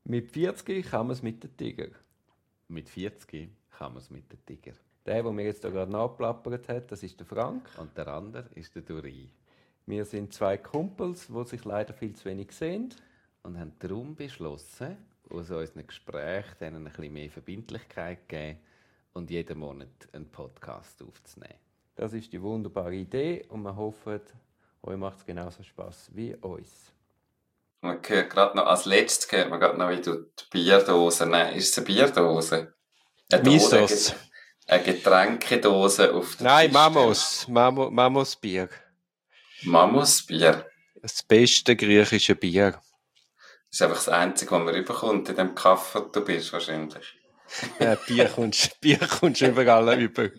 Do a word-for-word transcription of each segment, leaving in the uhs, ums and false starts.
Mit vierzig kann man es mit den Tiger. Mit vierzig kann man es mit den Tiger. Der, der mir jetzt da gerade nachplappert hat, das ist der Frank. Und der andere ist der Duri. Wir sind zwei Kumpels, die sich leider viel zu wenig sehen. Und haben darum beschlossen, aus unseren Gesprächen denen ein bisschen mehr Verbindlichkeit zu geben und jeden Monat einen Podcast aufzunehmen. Das ist die wunderbare Idee und wir hoffen, euch macht es genauso Spass wie uns. Man hört gerade noch, als letztes hört man gerade noch, wie du die Bierdose, nein, ist es eine Bierdose? Eine Dose, Mistos. eine Getränkedose auf der Nein, Tisch Mamos. Mamo, Mamos Bier. stellen. Mammutbier. Das beste griechische Bier. Das ist einfach das Einzige, was man rüberkommt in dem Kaffee, wo du bist, wahrscheinlich. Äh, Bier kommst, Bier kommst überall über.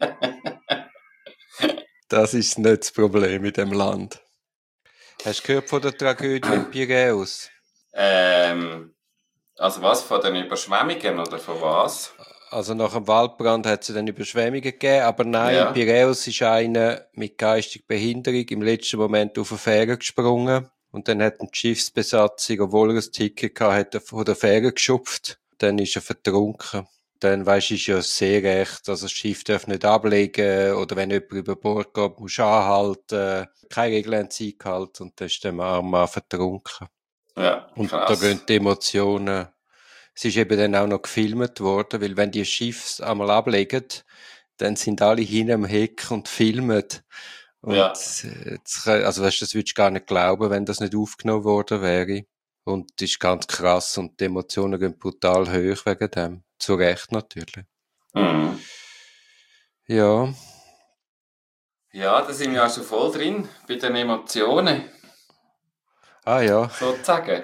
Das ist nicht das Problem in dem Land. Hast du gehört von der Tragödie in Piräus? Ähm, also was, von den Überschwemmungen oder von was? Also nach dem Waldbrand hat es dann Überschwemmungen gegeben, aber nein, Ja. in Piräus ist einer mit geistiger Behinderung im letzten Moment auf eine Fähre gesprungen und dann hat die Schiffsbesatzung, obwohl er ein Ticket hatte, von der Fähre geschupft. Dann ist er vertrunken. Dann, weisst du, ist ja sehr recht, also das Schiff darf nicht ablegen, oder wenn jemand über Bord geht, musst du anhalten, keine Regeln haben sie eingehalten, und dann ist der arme Mann vertrunken. Ja, Und krass. da gehen die Emotionen. Es ist eben dann auch noch gefilmt worden, weil wenn die Schiffe einmal ablegen, dann sind alle hinten am Heck und filmen. Und, Ja. äh, jetzt, also weißt, das würdest du gar nicht glauben, wenn das nicht aufgenommen worden wäre. Und das ist ganz krass und die Emotionen gehen brutal hoch wegen dem. Zu Recht natürlich. Mhm. Ja, Ja, da sind wir auch schon voll drin, bei den Emotionen, ah ja, sozusagen.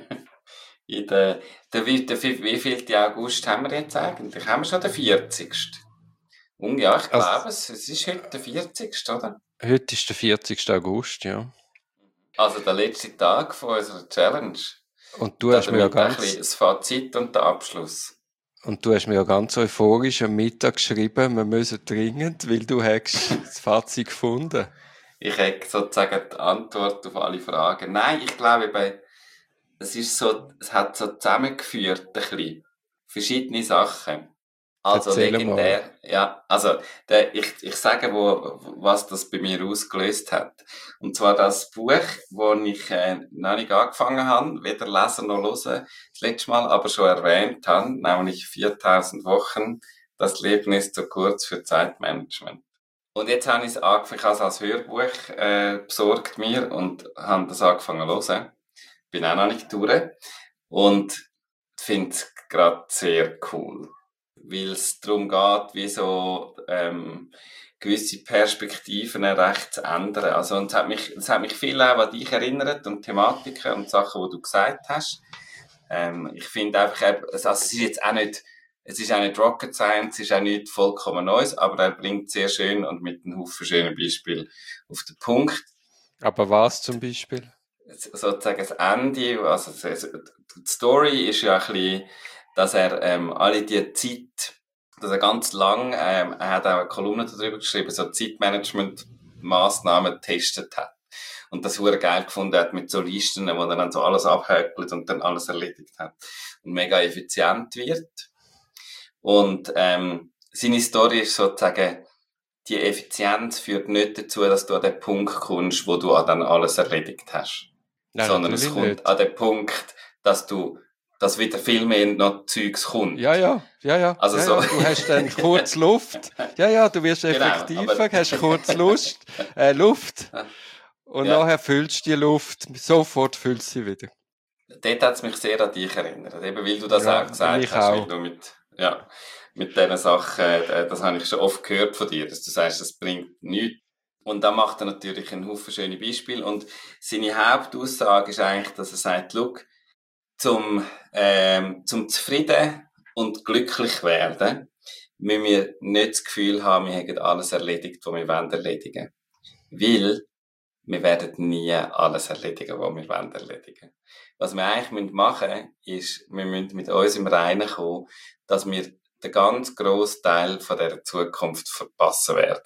In der, der, wie, der, wie viel August haben wir jetzt eigentlich? Haben wir schon den vierzigsten? Und ja, ich Also- glaube es. Es ist heute der vierzigste, oder? heute ist der vierzigsten August, ja. Also der letzte Tag von unserer Challenge. Und du hast mir ja Damit ein ganz... bisschen das Fazit und der Abschluss. Und du hast mir ja ganz euphorisch am Mittag geschrieben, wir müssen dringend, weil du hast das Fazit gefunden. Ich habe sozusagen die Antwort auf alle Fragen. Nein, ich glaube, bei, es ist so, es hat so zusammengeführt, ein bisschen. Verschiedene Sachen. Also Erzähl legendär. Ja, also, der, ich, ich sage, wo, was das bei mir ausgelöst hat. Und zwar das Buch, wo ich äh, noch nicht angefangen habe, weder lesen noch hören, das letzte Mal aber schon erwähnt habe, nämlich viertausend Wochen, das Leben ist zu kurz für Zeitmanagement. Und jetzt habe ich es angefangen, ich habe es als Hörbuch äh, besorgt mir und habe das angefangen zu hören. Bin auch noch nicht durch und finde es gerade sehr cool. Weil es darum geht, wie so ähm, gewisse Perspektiven recht zu ändern. Also, und es hat mich, es hat mich viel auch an dich erinnert und Thematiken und Sachen, die du gesagt hast. Ähm, ich finde einfach, eben, also es ist jetzt auch nicht, es ist auch nicht Rocket Science, es ist auch nicht vollkommen Neues, aber er bringt sehr schön und mit einem Haufen schönen Beispielen auf den Punkt. Aber was zum Beispiel? Sozusagen das Ende, also die Story ist ja ein bisschen, dass er ähm, alle die Zeit, dass er ganz lang, ähm, er hat auch eine Kolumne darüber geschrieben, so Zeitmanagement-Massnahmen getestet hat. Und das wurde geil gefunden hat mit so Listen, wo er dann so alles abhökelt und dann alles erledigt hat. Und mega effizient wird. Und ähm, seine Story ist sozusagen, die Effizienz führt nicht dazu, dass du an den Punkt kommst, wo du dann alles erledigt hast. Nein, Sondern es natürlich kommt nicht. an den Punkt, dass du, dass wieder viel mehr noch Zeugs kommt. Ja, ja, ja, ja. Also ja, so- ja. Du hast dann kurz Luft. Ja, ja, du wirst Genau, effektiver, aber- hast kurz Lust, äh, Luft. Und Ja. nachher füllst du die Luft, sofort füllst du sie wieder. Dort hat es mich sehr an dich erinnert. Eben, weil du das Ja, auch gesagt mich hast, auch. weil du mit, ja, mit diesen Sachen, äh, das habe ich schon oft gehört von dir, dass du sagst, das bringt nichts. Und dann macht er natürlich einen Haufen schöne Beispiele. Und seine Hauptaussage ist eigentlich, dass er sagt, look, zum, ähm, zum zufrieden und glücklich werden, müssen wir nicht das Gefühl haben, wir hätten alles erledigt, was wir wollen erledigen. Weil, wir werden nie alles erledigen, was wir wollen erledigen. Was wir eigentlich machen müssen, ist, wir müssen mit uns im Reinen kommen, dass wir den ganz grossen Teil von dieser Zukunft verpassen werden.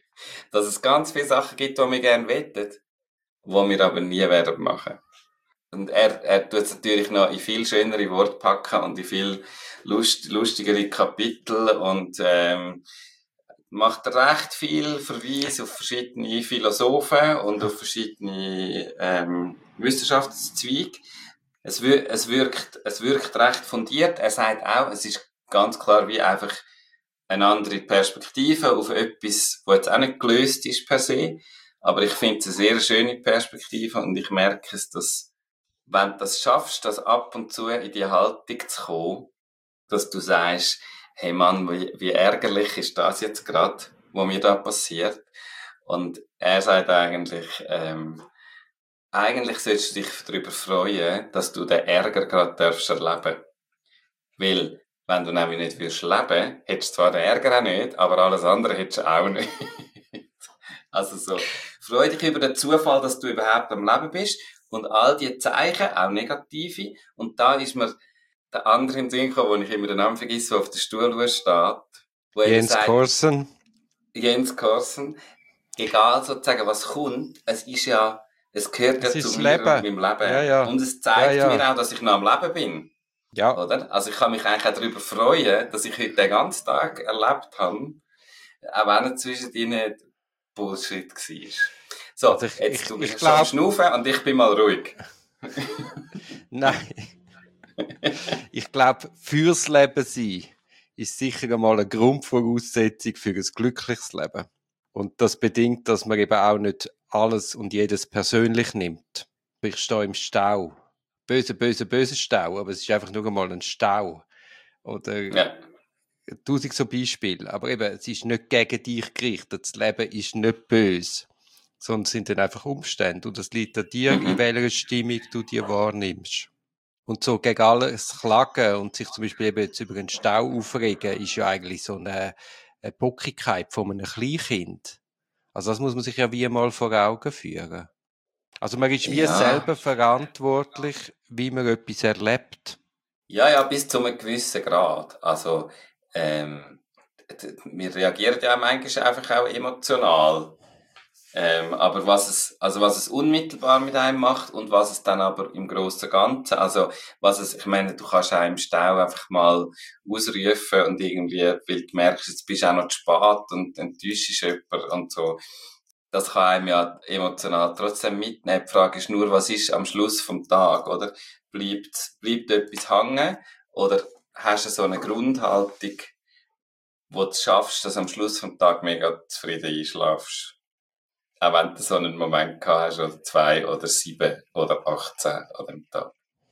Dass es ganz viele Sachen gibt, die wir gerne wettet, die wir aber nie werden machen. und er, er tut es natürlich noch in viel schönere Worte packen und in viel lust, lustigere Kapitel und ähm, macht recht viel Verweis auf verschiedene Philosophen und auf verschiedene ähm, Wissenschaftszweige. Es, wir, es, wirkt, es wirkt recht fundiert. Er sagt auch, es ist ganz klar wie einfach eine andere Perspektive auf etwas, das jetzt auch nicht gelöst ist per se. Aber ich finde es eine sehr schöne Perspektive und ich merke es, dass wenn du das schaffst, das ab und zu in die Haltung zu kommen, dass du sagst, hey Mann, wie, wie ärgerlich ist das jetzt gerade, was mir da passiert. Und er sagt eigentlich, ähm, eigentlich solltest du dich darüber freuen, dass du den Ärger gerade darfst erleben. Weil, wenn du nämlich nicht würdest leben, hättest du zwar den Ärger auch nicht, aber alles andere hättest du auch nicht. Also so, freu dich über den Zufall, dass du überhaupt am Leben bist und all die Zeichen, auch negative. Und da ist mir der andere im Sinn gekommen, wo ich immer den Namen vergesse, der auf der Stuhl steht. Wo Jens sagt, Korsen. Jens Korsen. Egal sozusagen, was kommt, es ist ja, es gehört ja Es zu ist mir Leben. und meinem Leben. Ja, ja. Und es zeigt Ja, ja. mir auch, dass ich noch am Leben bin. Ja. Oder? Also ich kann mich eigentlich auch darüber freuen, dass ich heute den ganzen Tag erlebt habe, auch wenn es zwischen ihnen Bullshit war. So, Also ich- jetzt ich- du ich bist glaub- schon schnaufen und ich bin mal ruhig. Nein. Ich glaube, fürs Leben sein ist sicher einmal eine Grundvoraussetzung für ein glückliches Leben. Und das bedingt, dass man eben auch nicht alles und jedes persönlich nimmt. Ich stehe im Stau. Böse, böse, böse Stau, aber es ist einfach nur einmal ein Stau. Oder Ja. tausend so Beispiele. Aber eben, es ist nicht gegen dich gerichtet. Das Leben ist nicht böse. Sondern es sind dann einfach Umstände. Und es liegt an dir, Mhm. in welcher Stimmung du dir wahrnimmst. Und so gegen alles klagen und sich zum Beispiel eben jetzt über einen Stau aufregen, ist ja eigentlich so eine, eine Bockigkeit von einem Kleinkind. Also das muss man sich ja wie mal vor Augen führen. Also man ist wie Ja. selber verantwortlich, wie man etwas erlebt. Ja, ja, bis zu einem gewissen Grad. Also, ähm, d- wir reagieren ja manchmal einfach auch emotional. Ähm, aber was es, also was es unmittelbar mit einem macht und was es dann aber im Großen und Ganzen, also was es, ich meine, du kannst auch im Stau einfach mal ausrufen und irgendwie, weil du merkst, jetzt bist du auch noch zu spät und enttäuschst jemanden und so. Das kann einem ja emotional trotzdem mitnehmen. Die Frage ist nur, was ist am Schluss vom Tag, oder? Bleibt, bleibt etwas hängen? Oder hast du so eine Grundhaltung, wo du es schaffst, dass am Schluss vom Tag mega zufrieden einschlafst? Auch wenn du so einen Moment gehabt hast, oder zwei, oder sieben, oder achtzehn an dem Tag.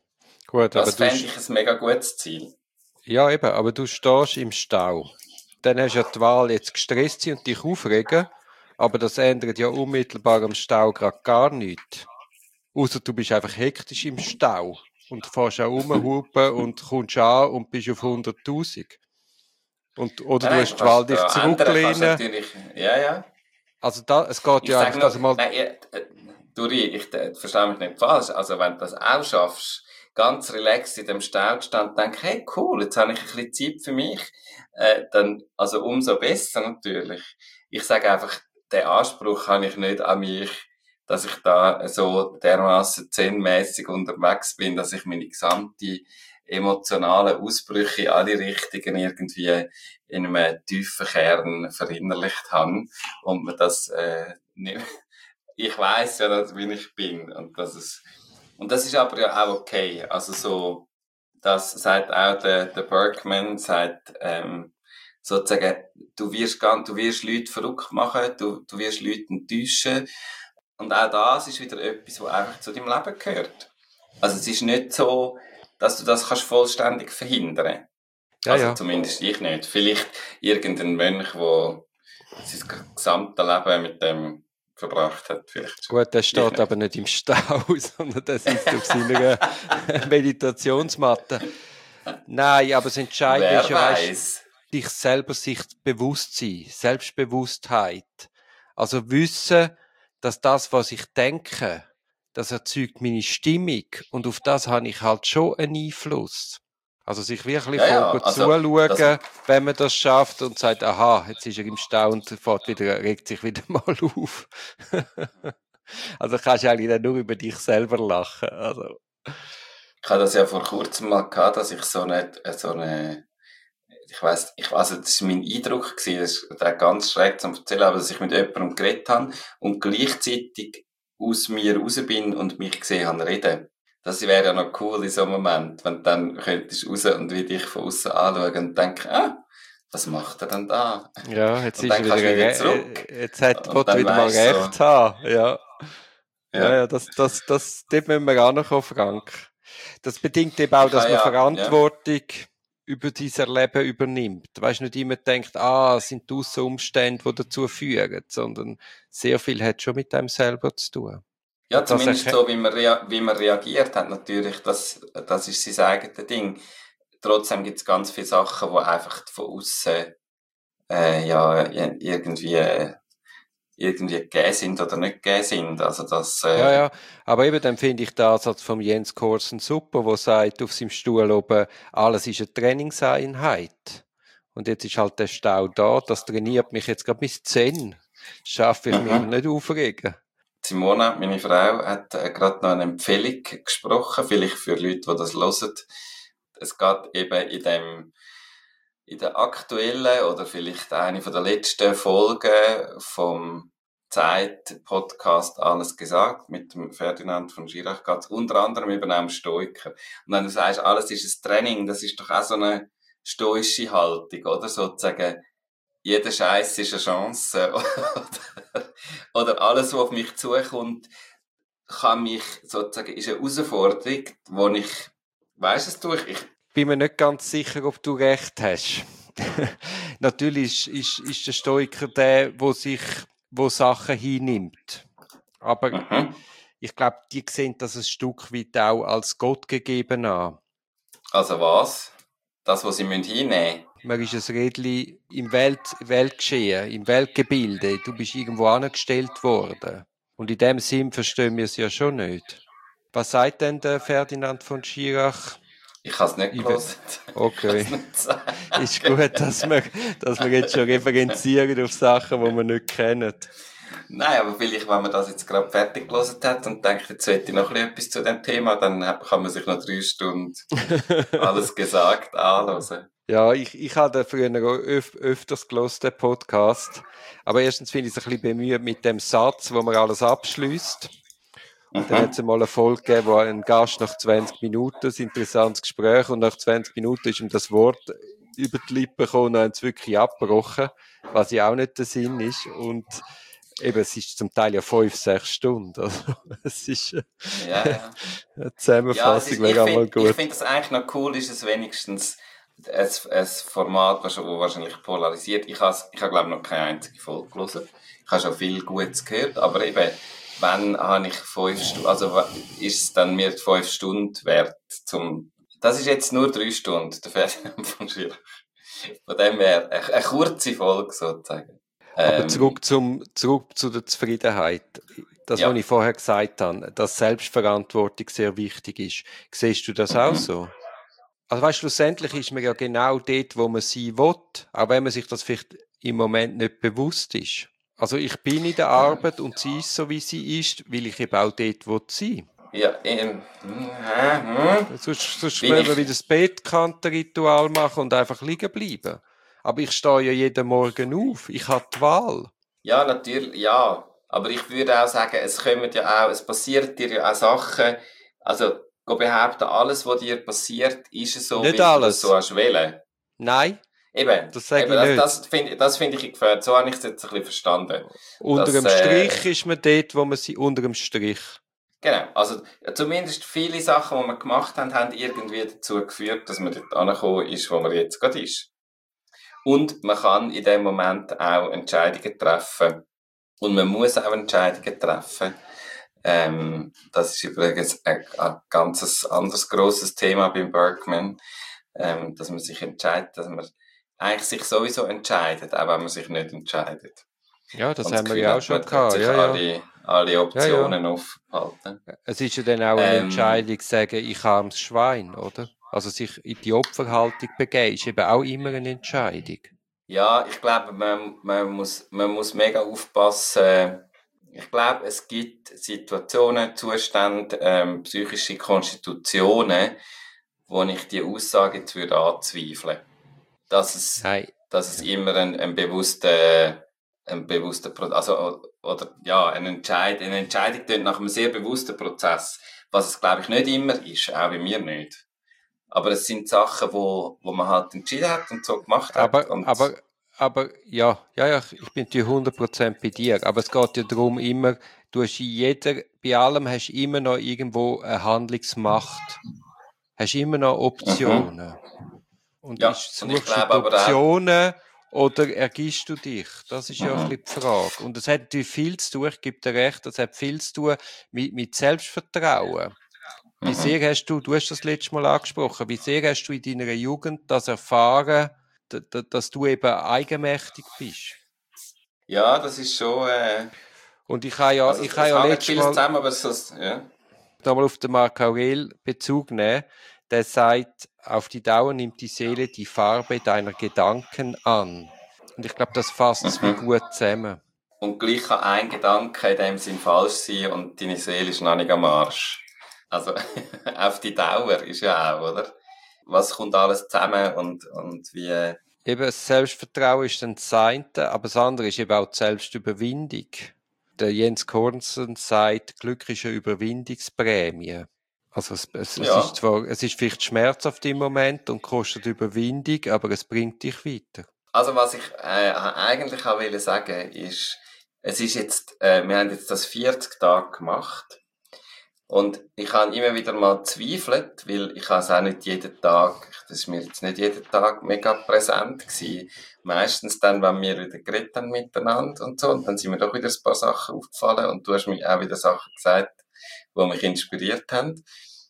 Gut, Das aber du, fände ich ein mega gutes Ziel. ja eben, aber du stehst im Stau. Dann hast du ja die Wahl, jetzt gestresst sein und dich aufregen, aber das ändert ja unmittelbar am Stau gerade gar nichts. Außer du bist einfach hektisch im Stau und fährst auch rumhupen und kommst an und bist auf hunderttausend. Und, oder du Nein, hast die Wahl, dich da ändern kannst du zurücklehnen. natürlich, ja, ja. Also da, es geht Ich ja sage einfach, nur, dass mal, nein, äh, äh, Duri, ich äh, verstehe mich nicht falsch. Also, wenn du das auch schaffst, ganz relaxed in dem Stau zu stehen und denkst, hey, cool, jetzt habe ich ein bisschen Zeit für mich, äh, dann, also umso besser natürlich. Ich sage einfach, den Anspruch habe ich nicht an mich, dass ich da so dermaßen zen-mässig unterwegs bin, dass ich meine gesamte emotionalen Ausbrüche in alle Richtungen irgendwie in einem tiefen Kern verinnerlicht habe und mir das äh, nicht, ich weiss ja, dass, wie ich bin und das ist, und das ist aber ja auch okay. Also so, das sagt auch der, der Berkman, sagt, ähm, sozusagen, du wirst ganz, du wirst Leute verrückt machen, du, du wirst Leute enttäuschen. Und auch das ist wieder etwas, was einfach zu deinem Leben gehört. Also es ist nicht so, dass du das kannst vollständig verhindern. ja, Also ja. zumindest ich nicht. Vielleicht irgendein Mönch, der sein gesamtes Leben mit dem verbracht hat. Vielleicht schon. Gut, der Ich steht nicht. aber nicht im Stau, sondern der sitzt auf seiner Meditationsmatte. Nein, aber das Entscheidende Wer ist ja, weißt, weiß. dich selber sich bewusst sein, Selbstbewusstheit. Also wissen, dass das, was ich denke, das erzeugt meine Stimmung und auf das habe ich halt schon einen Einfluss. Also sich wirklich Ja, ja, voll also, zuschauen, das- wenn man das schafft und sagt, aha, jetzt ist er im Stau und fährt wieder, regt sich wieder mal auf. Also kannst du eigentlich dann nur über dich selber lachen. Also, Ich hatte das ja vor kurzem mal gehabt, dass ich so eine, so eine ich weiss, ich, also das war mein Eindruck gewesen, das ist das ganz schräg zu erzählen, aber dass ich mit jemandem geredet habe und gleichzeitig aus mir raus bin und mich gesehen habe reden. Das wäre ja noch cool in so einem Moment, wenn du dann könntest raus und wie dich von außen anschauen und denken, ah, was macht er denn da? Ja, jetzt Und ist dann er kannst du wieder, wieder re- zurück. äh, jetzt hat Und Gott dann wieder mal weisst du recht so, haben, ja. Ja, ja. ja, das, das, das, dort müssen wir auch noch kommen, Frank. Das bedingt eben auch, Ich dass habe man ja, ja. Verantwortung über dieses Leben übernimmt. Weißt nicht immer denkt, ah, es sind die Aussenumstände, die dazu führen, sondern sehr viel hat schon mit einem selber zu tun. Ja, Und das zumindest erke- so, wie man, rea wie man reagiert hat, natürlich, das, das ist sein eigenes Ding. Trotzdem gibt es ganz viele Sachen, die einfach von außen äh, ja, irgendwie, äh, irgendwie gegeben sind oder nicht gegeben sind. Also das, Ja, äh, ja, aber eben dann finde ich den Ansatz von Jens Korsen super, wo sagt auf seinem Stuhl oben, alles ist eine Trainingseinheit. Und jetzt ist halt der Stau da, das trainiert mich jetzt gerade bis zehn. Schaffe ich mich mhm. nicht aufregen. Simona, meine Frau, hat äh, gerade noch eine Empfehlung gesprochen, vielleicht für Leute, die das hören. Es geht eben in dem, in der aktuellen oder vielleicht eine von der letzten Folgen vom Zeit-Podcast «Alles gesagt» mit dem Ferdinand von Schirach geht es unter anderem eben auch um Stoiker. Und wenn du sagst, alles ist ein Training, das ist doch auch so eine stoische Haltung, oder? Sozusagen, jeder Scheiß ist eine Chance. oder, oder alles, was auf mich zukommt, kann mich sozusagen, ist eine Herausforderung, wo ich, weisst du, ich, ich Bin mir nicht ganz sicher, ob du recht hast. Natürlich ist, ist, ist der Stoiker der, wo sich, wo Sachen hinnimmt. Aber mhm. ich glaube, die sehen das ein Stück weit auch als Gott gegeben an. Also was? Das, was sie hinnehmen müssen? Man ist ein Rädchen im Welt, Weltgeschehen, im Weltgebilde. Du bist irgendwo angestellt worden. Und in dem Sinn verstehen wir es ja schon nicht. Was sagt denn der Ferdinand von Schirach? Ich habe es nicht Ich gelesen. Okay. Ich kann's nicht sagen. Ist gut, dass wir, dass wir jetzt schon referenzieren auf Sachen, die wir nicht kennen. Nein, aber vielleicht, wenn man das jetzt gerade fertig gelesen hat und denkt, jetzt hätte ich noch ein bisschen etwas zu dem Thema, dann kann man sich noch drei Stunden alles gesagt anhören. Ja, ich, ich habe früher auch öf, öfters gelesen, den Podcast. Aber erstens finde ich es ein bisschen bemüht mit dem Satz, wo man alles abschließt. Und dann hat es mal eine Folge gegeben, wo ein Gast nach zwanzig Minuten, ein interessantes Gespräch, und nach zwanzig Minuten ist ihm das Wort über die Lippen gekommen und haben es wirklich abgebrochen, was ja auch nicht der Sinn ist. Und eben, es ist zum Teil ja fünf, sechs Stunden. Also, es ist Ja, ja. eine Zusammenfassung, Ja, wäre auch mal ich gut. finde es eigentlich noch cool, ist es wenigstens ein, ein Format, das wahrscheinlich polarisiert. Ich habe, ich habe glaube ich, noch keine einzige Folge gelesen. Ich habe schon viel Gutes gehört, aber eben, wenn habe ich fünf Stunden, also ist es dann mir fünf Stunden wert zum, das ist jetzt nur drei Stunden, der Ferdinand von Schirach. Von dem her, eine, eine kurze Folge sozusagen. Aber Ähm, zurück zum, zurück zu der Zufriedenheit. Das, Ja. was ich vorher gesagt habe, dass Selbstverantwortung sehr wichtig ist. Siehst du das auch so? Also weißt, schlussendlich ist man ja genau dort, wo man sein will, auch wenn man sich das vielleicht im Moment nicht bewusst ist. Also ich bin in der Arbeit und sie ist so, wie sie ist, weil ich eben auch dort will sein. ja, ähm, hm, hm, hm. Sonst, sonst Bin müssen wir ich- wieder das Bettkantenritual machen und einfach liegen bleiben. Aber ich stehe ja jeden Morgen auf. Ich habe die Wahl. Ja, natürlich, ja. Aber ich würde auch sagen, es kommen ja auch, es passiert dir ja auch Sachen, also, go behaupten, alles, was dir passiert, ist so, Nicht wie du alles. das so hast wollen. Nein, Eben. Das sage eben, ich das, nicht. Das finde das find ich gefährdet. So habe ich es jetzt ein bisschen verstanden. unter Das, dem äh, Strich ist man dort, wo man sie unter dem Strich. Genau. Also, zumindest viele Sachen, die wir gemacht haben, haben irgendwie dazu geführt, dass man dort angekommen ist, wo man jetzt gerade ist. Und man kann in dem Moment auch Entscheidungen treffen. Und man muss auch Entscheidungen treffen. Ähm, das ist übrigens ein, ein ganz anderes grosses Thema beim Bergman, ähm, dass man sich entscheidet, dass man eigentlich sich sowieso entscheidet, auch wenn man sich nicht entscheidet. Ja, das Und haben wir Gefühl ja auch hat, schon man hat gehabt. sich Ja, ja. alle, alle Optionen aufgehalten. Es ist ja dann auch eine Ähm, Entscheidung, sagen, ich armes Schwein, oder? Also sich in die Opferhaltung begeben, ist eben auch immer eine Entscheidung. Ja, ich glaube, man, man, muss, man muss mega aufpassen, Ich glaube, es gibt Situationen, Zustände, ähm, psychische Konstitutionen, wo ich die Aussage jetzt würde anzweifeln. Dass es, Nein. dass es immer ein, ein bewusster, ein bewusster, Pro- also, oder, ja, ein Entscheid, eine Entscheidung tönt nach einem sehr bewussten Prozess. Was es, glaube ich, nicht immer ist, auch bei mir nicht. Aber es sind Sachen, wo, wo man halt entschieden hat und so gemacht hat. Aber, Und aber, aber, ja, ja, ja, ich bin natürlich hundert Prozent bei dir. Aber es geht ja darum, immer, du hast in jeder, bei allem hast du immer noch irgendwo eine Handlungsmacht. Hast immer noch Optionen. Und Ja, ist, und ich suchst du die glaube aber auch- Optionen oder ergibst du dich? Das ist ja ein bisschen die Frage. Und das hat natürlich viel zu tun, ich gebe dir recht, das hat viel zu tun mit, mit Selbstvertrauen. Wie sehr hast du, du hast das letzte Mal angesprochen, wie sehr hast du in deiner Jugend das erfahren, d- d- dass du eben eigenmächtig bist? ja, das ist schon, äh, Und ich habe ja, also, ich es habe ja hängt letztes vieles Mal zusammen, aber es ist, ja. nochmal auf den Marc Aurel Bezug nehmen. Der sagt, auf die Dauer nimmt die Seele die Farbe deiner Gedanken an. Und ich glaube, das fasst es wie gut zusammen. Und gleich kann ein Gedanke in dem Sinn falsch sein und deine Seele ist noch nicht am Arsch. Also, auf die Dauer ist ja auch, oder? Was kommt alles zusammen und, und wie, Eben, das Selbstvertrauen ist dann das eine, aber das andere ist eben auch die Selbstüberwindung. Der Jens Kornsen sagt, Glück ist eine Überwindungsprämie. Also es, es, Ja. es ist zwar, es ist vielleicht schmerzhaft im Moment und kostet Überwindung, aber es bringt dich weiter. Also was ich äh, eigentlich auch will sagen ist, es ist jetzt, äh, wir haben jetzt das vierzig Tage gemacht und ich habe immer wieder mal gezweifelt, weil ich habe es auch nicht jeden Tag, das ist mir jetzt nicht jeden Tag mega präsent gewesen. Meistens dann, wenn wir wieder geredet haben miteinander und so, und dann sind mir doch wieder ein paar Sachen aufgefallen und du hast mir auch wieder Sachen gesagt, die mich inspiriert haben.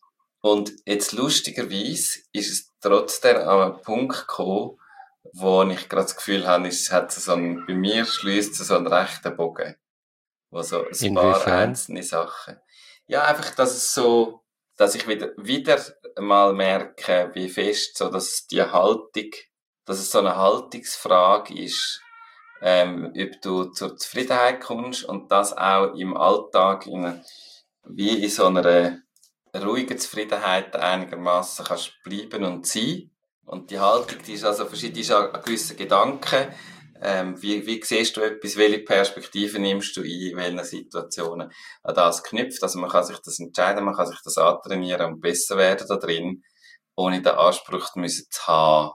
Und jetzt lustigerweise ist es trotzdem an einen Punkt gekommen, wo ich gerade das Gefühl habe, es hat so einen, bei mir schließt es so einen rechten Bogen. Wo so ein Inwiefern? paar einzelne Sachen. Ja, einfach, dass es so, dass ich wieder, wieder mal merke, wie fest so, dass die Haltung, dass es so eine Haltungsfrage ist, ähm, ob du zur Zufriedenheit kommst und das auch im Alltag in, wie in so einer ruhigen Zufriedenheit einigermaßen kannst bleiben und sein. Und die Haltung, die ist also verschieden, die ist an gewissen Gedanken. Ähm, wie, wie siehst du etwas? Welche Perspektive nimmst du ein? In welchen Situationen? An das knüpft. Also man kann sich das entscheiden, man kann sich das antrainieren und besser werden da drin, ohne den Anspruch müssen zu haben,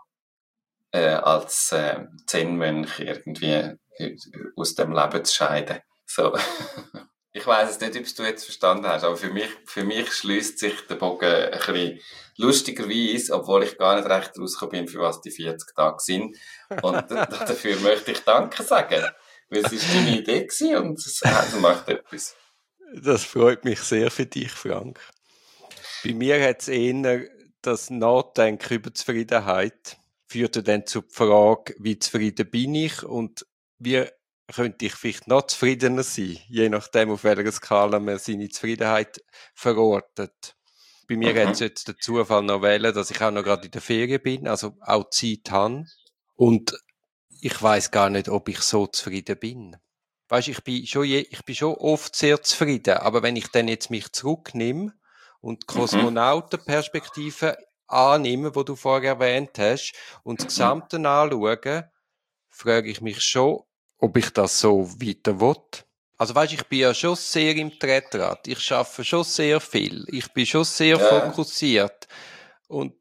äh, als, äh, Zen-Mönch irgendwie aus dem Leben zu scheiden. So. Ich weiss es nicht, ob du jetzt verstanden hast, aber für mich, für mich schließt sich der Bogen ein bisschen lustigerweise, obwohl ich gar nicht recht rausgekommen bin, für was die vierzig Tage sind. Und dafür möchte ich Danke sagen. Weil es ist deine Idee gewesen und es macht etwas. Das freut mich sehr für dich, Frank. Bei mir hat es eher das Nachdenken über Zufriedenheit führte dann zur Frage, wie zufrieden bin ich und wie könnte ich vielleicht noch zufriedener sein, je nachdem, auf welcher Skala man seine Zufriedenheit verortet. Bei mir Mhm. hat es jetzt den Zufall noch wählen, dass ich auch noch gerade in der Ferien bin, also auch Zeit habe. Und ich weiss gar nicht, ob ich so zufrieden bin. Weißt, ich bin schon je, ich bin schon oft sehr zufrieden, aber wenn ich dann jetzt mich zurücknehme und die Kosmonautenperspektive annehme, wo du vorher erwähnt hast, und das Gesamte anschaue, frage ich mich schon, ob ich das so weiter will. Also weißt, ich bin ja schon sehr im Trettrad. Ich schaffe schon sehr viel. Ich bin schon sehr Ja. fokussiert. Und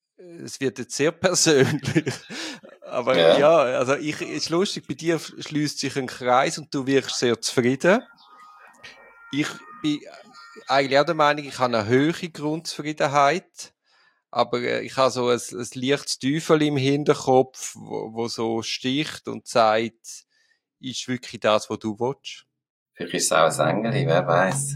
es wird jetzt sehr persönlich. Aber Ja. ja, also ich, es ist lustig, bei dir schließt sich ein Kreis und du wirkst sehr zufrieden. Ich bin eigentlich auch der Meinung, ich habe eine hohe Grundzufriedenheit. Aber äh, ich habe so ein, ein leichtes Teufel im Hinterkopf, wo, wo so sticht und sagt, ist wirklich das, was du willst? Vielleicht ist es auch ein Engel, wer weiß.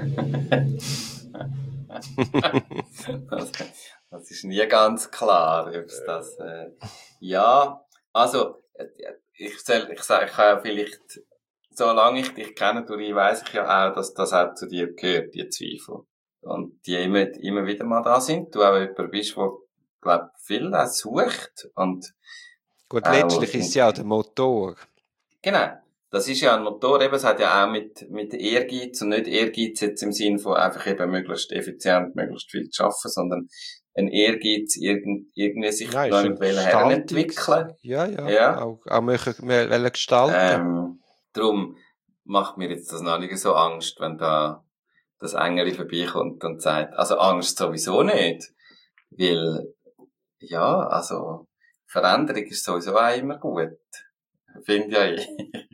das, das ist nie ganz klar, ob es das, äh, ja, also, äh, ich soll, ich sage, ich kann ja vielleicht, solange ich dich kenne, durch weiss ich ja auch, dass das auch zu dir gehört, die Zweifel. Und die immer, immer wieder mal da sind. Du auch jemand bist, der, glaub, viel auch sucht und Gut, auch letztlich ist es ja auch der Motor. Genau. das ist ja ein Motor, eben, es hat ja auch mit, mit Ehrgeiz und nicht Ehrgeiz jetzt im Sinn von einfach eben möglichst effizient, möglichst viel zu arbeiten, sondern ein Ehrgeiz, irgend, irgendwie sich Nein, noch ist mit ein welchen Herren Gestaltungs- entwickeln. Ja, ja. Ja. Auch, auch möchten, wir wollen gestalten. Ähm, darum macht mir jetzt das noch nicht so Angst, wenn da das Engeli vorbeikommt und sagt, also Angst sowieso nicht, weil, ja, also, Veränderung ist sowieso auch immer gut. Finde ja ich.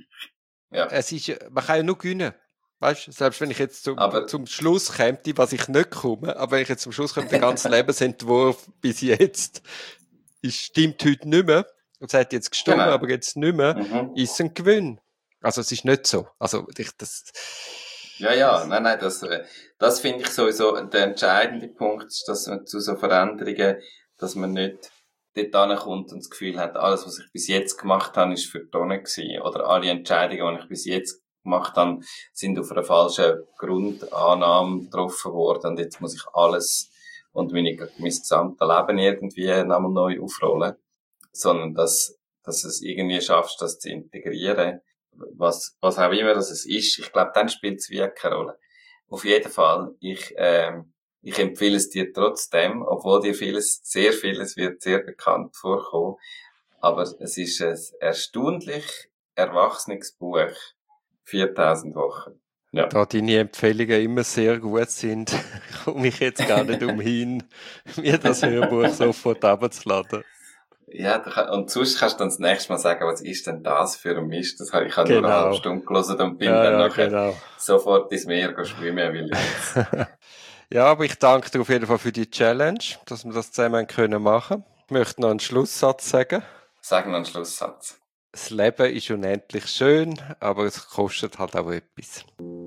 Ja. Es ist, ja- man kann ja nur gewinnen. Weißt du, selbst wenn ich jetzt zum, Aber- zum Schluss käme, was ich nicht komme, aber wenn ich jetzt zum Schluss komme, der ganze Lebensentwurf bis jetzt, ist, stimmt heute nicht mehr, und es hat jetzt gestimmt, Genau. aber jetzt nicht mehr, Mhm. ist es ein Gewinn. Also es ist nicht so. Also ich, das, Ja, ja, nein, nein, das, äh, das finde ich sowieso der entscheidende Punkt, ist, dass man zu so Veränderungen, dass man nicht dort ankommt und das Gefühl hat, alles, was ich bis jetzt gemacht habe, ist für die Tonne gewesen. Oder alle Entscheidungen, die ich bis jetzt gemacht habe, sind auf einer falschen Grundannahme getroffen worden und jetzt muss ich alles und meine, mein gesamtes Leben irgendwie nochmal neu aufrollen. Sondern, dass, dass es irgendwie schaffst, das zu integrieren. Was, was auch immer das es ist. Ich glaube, dann spielt es wirklich keine Rolle. Auf jeden Fall, ich, ähm, ich empfehle es dir trotzdem, obwohl dir vieles, sehr vieles wird sehr bekannt vorkommen. Aber es ist ein erstaunlich erwachsenes Buch. viertausend Wochen. Ja. da deine Empfehlungen immer sehr gut sind, komme ich jetzt gar nicht umhin, mir das Hörbuch sofort runterzuladen. Ja, du kann, und sonst kannst du dann das nächste Mal sagen, was ist denn das für ein Mist? Das habe ich habe nur Genau. eine halbe Stunde gelesen und bin Ja, dann ja, nachher genau. sofort ins Meer gehen schwimmen, weil ich Ja, aber ich danke dir auf jeden Fall für die Challenge, dass wir das zusammen können machen. Ich möchte noch einen Schlusssatz sagen. sage noch einen Schlusssatz. Das Leben ist unendlich schön, aber es kostet halt auch etwas.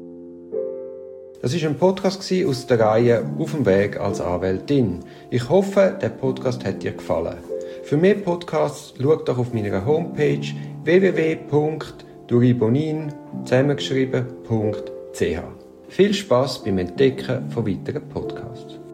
Das war ein Podcast aus der Reihe Auf dem Weg als Anwältin. Ich hoffe, der Podcast hat dir gefallen. Für mehr Podcasts schau doch auf meiner Homepage w w w punkt duribonin zusammengeschrieben punkt c h. Viel Spass beim Entdecken von weiteren Podcasts.